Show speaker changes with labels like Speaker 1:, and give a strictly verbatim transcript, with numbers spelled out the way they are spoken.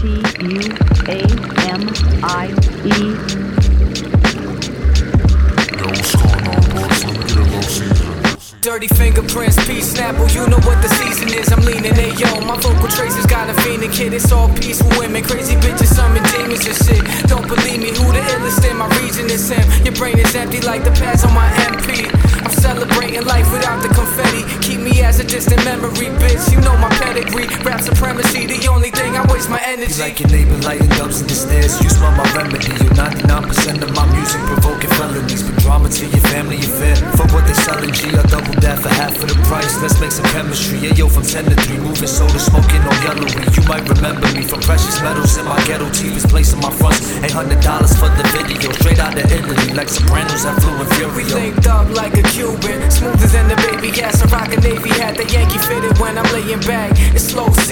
Speaker 1: T U A M I E.
Speaker 2: Yo, what's going on, boys? Let me get a little season.
Speaker 3: Dirty fingerprints, peace, Snapple, you know what the season is. I'm leaning, ayo, my vocal traces got a fiending kid. It's all peaceful women, crazy bitches, summon demons and shit. Don't believe me, who the illest in my region is him. Your brain is empty like the pads on my M P. I'm celebrating life without the confetti. Keep me as a distant memory, bitch. You know my pedigree, rap supremacy, the only thing I waste my energy.
Speaker 4: You like your neighbor lighting dubs in the stairs. You smell my remedy. You ninety-nine percent of my music provoking felonies, but drama to your family affair. For what they selling, G, I double that for half of the price. Let's make some chemistry. Yeah, yo, from ten to three, moving soda, smoking on yellow weed. You might remember me from precious metals in my ghetto. Cheapest place in my fronts, eight hundred dollars for the video. Straight out of Italy, like Sopranos that flew in Fury.
Speaker 3: We linked up like a Cuban, smoother than the baby ass. I rock a Navy hat, the Yankee fitted when I'm laying back. It's slow.